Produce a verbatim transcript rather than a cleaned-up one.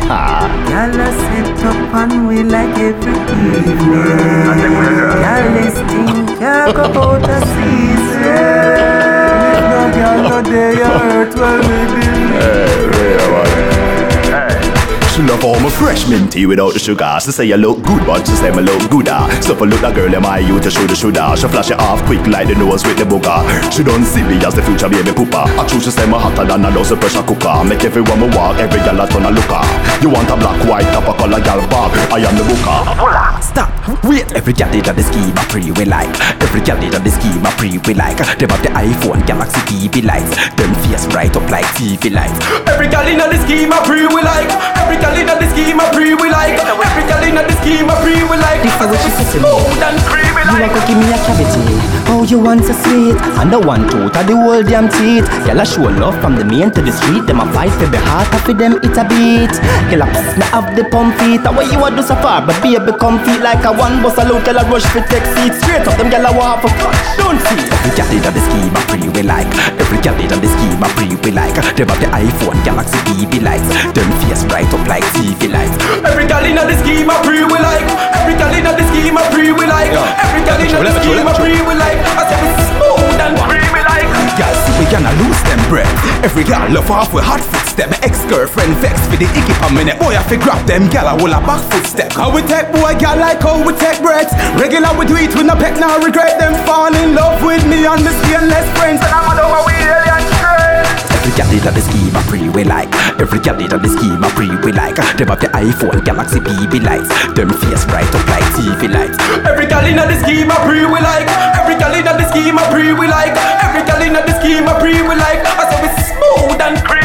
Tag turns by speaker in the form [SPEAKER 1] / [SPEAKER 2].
[SPEAKER 1] Y'all a set up and we like every evening. Y'all listing can't go out of season. No girl no day you hurt well maybe.
[SPEAKER 2] She love all my fresh mint tea without the sugar. She say you look good, but she say me look gooder. So for look that girl in my you to show the shoulder. She flash it off quick like the nose with the booger. She done silly as the future baby pooper. I true she say me hotter than a dozen pressure cooker. Make everyone me walk, every gal a turn a looker. You want a black, white, copper color gal bar? I am the booker.
[SPEAKER 3] Stop, wait. Every gal did the scheme a pre we like. Every gal did the scheme a pre we like. Them have the iPhone, Galaxy T V lights. Them face bright up like T V lights. Every gal in the scheme a pre we like. Every gal in the scheme a pre we like. Every gal in the scheme a pre we like.
[SPEAKER 4] This is what she said to me.
[SPEAKER 3] Smooth and pre we like.
[SPEAKER 4] You want to give me a cavity? Oh, you want so sweet? And the one tooth of the whole damn teeth. Y'all a show love from the main to the street. Them a fight for the heart, and for them it a beat. Y'all a puff me have the pump feet. And what you a do so far, but baby come feet like a one bus a load. Y'all a rush for take seat. Straight up them y'all a walk for touch. Don't see. Every gal in the scheme a pre we like. Every gal in the scheme a pre we like. Them have the iPhone, Galaxy T V lights. Them face bright up like T V lights.
[SPEAKER 3] Every gal in the scheme a pre we like. Every gal in the scheme a pre we like. Every gal in the scheme a pre we like. I say we smooth and pre we like.
[SPEAKER 5] Girl, see we gonna lose them breath. Every girl love off with hot footstep. My ex-girlfriend vex for the icky per minute. Boy, I fi grab them gal, I will a back footstep. How we take boy, gal like how we take breaths. Regular we do it with no pet, now regret them fall in love with me and me stainless friends. And I'm a dog we alien strength.
[SPEAKER 3] Every gal in the scheme a pre we like. Every gal in the scheme a pre we like. Them have the iPhone, Galaxy B B lights. Them face bright up like T V lights. Every gal in the scheme a pre we like. Every gal in the scheme a pre we like. Every gal in the scheme a pre we like. I say we smooth and pre